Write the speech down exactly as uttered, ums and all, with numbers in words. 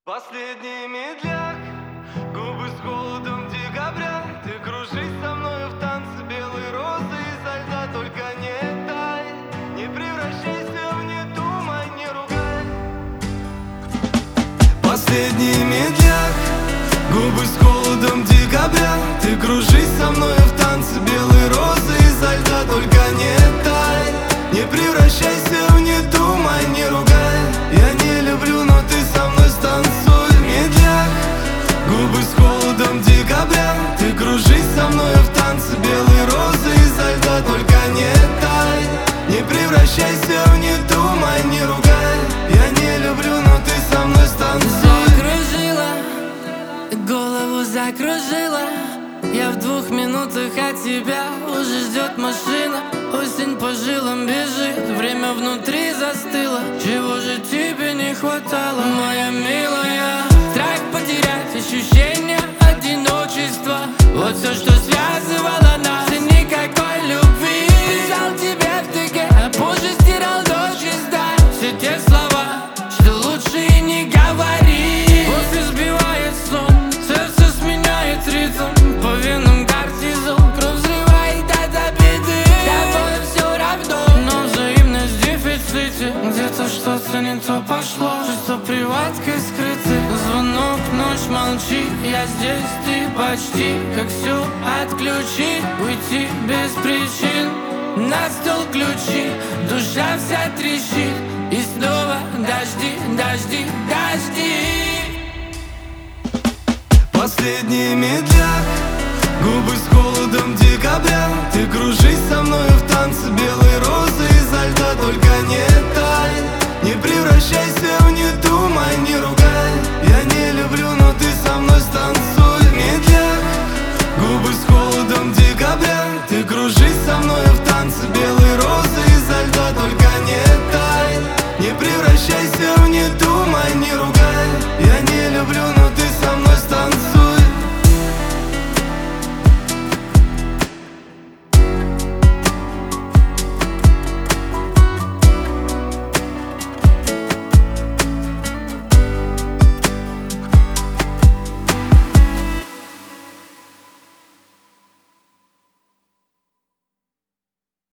Последний медляк, губы с холодом декабря. Ты кружись со мною в танце белой розы изо льда. Только не тай, не превращайся в не думай, не ругай. Последний медляк, губы с холодом декабря. Ты кружись со мною в танце белой розы изо льда. Только не тай, не превращайся в не думай, не ругай. Я не люблю, но ты со мной станцуй, медляк. Губы с холодом декабря. Ты кружись со мною в танце белой розы изо льда. Только не тай, не превращайся в не думай, не ругай. Я не люблю, но ты со мной станцуй. Закружила, голову закружила. Я в двух минутах от тебя, уже ждет машина. Осень по жилам бежит, время внутри застыло. Чего же тебе не хватало, моя милая? Страх потерять, ощущение одиночества. Вот все, что связывало нас, и никакой любви. Писал тебе в ТГ, а позже стирал до чиста. Все те слова, что лучше и не говори. После сбивает сон, сердце сменяет ритм. По венам кортизол, кровь взрывает от обиды. Тобой все равно, но взаимность в дефиците. Где-то что-то не то пошло, чувство приваткой скрыты. Звонок, ночь, молчи, я здесь, ты почти. Как все отключи, уйти без причин. На стол ключи, душа вся трещит. И снова дожди, дожди, дожди. Последний медляк, губы с холодом декабря. Ты кружишь